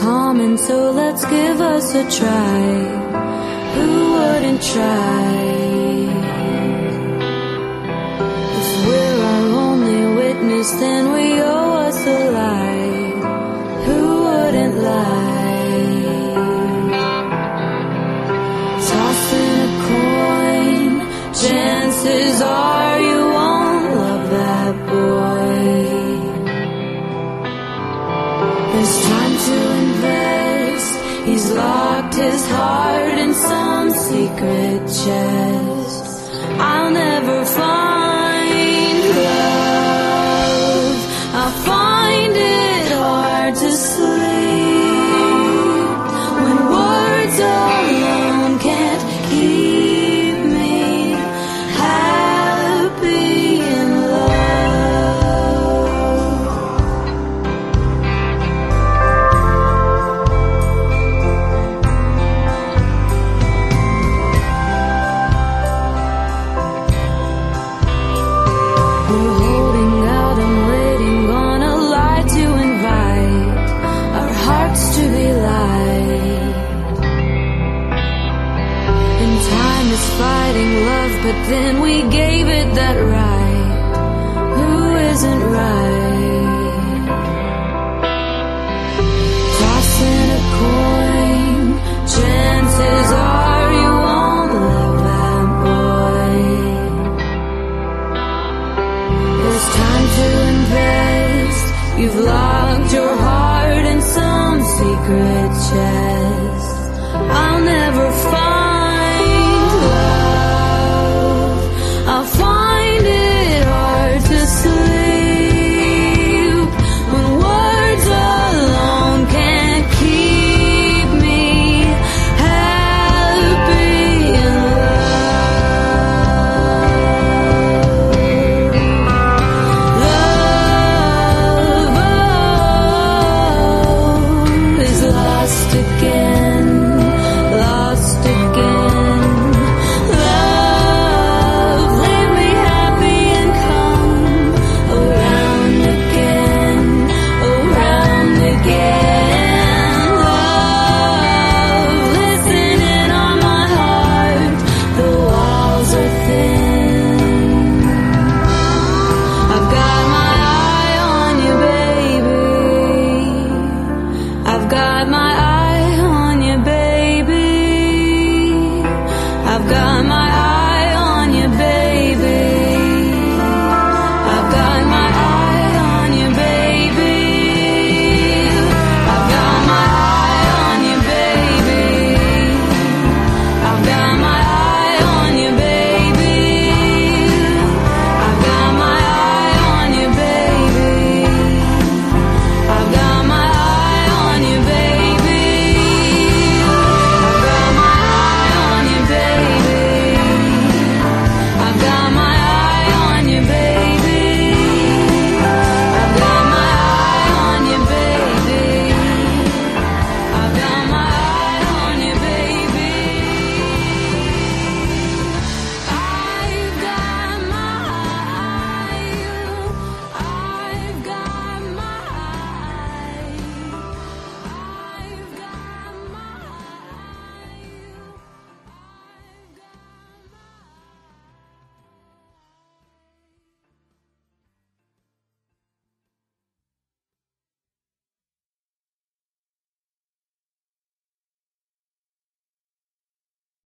common, so let's give us a try. Who wouldn't try? If we're our only witness, then we owe us a lie. Who wouldn't lie? Tossing a coin, chances are you won't love that boy. There's time to invest. He's locked his heart in some secret chest. I'll never find love. I'll find it hard to sleep when words alone can't keep me happy in love. We're holding out and waiting on a lie to invite our hearts to be light. And time is fighting love, but then we gave it that right. Who isn't right? Tossing a coin, chances are you won't love that boy. There's time to invest. You've locked your heart in some secret chest. I'll never find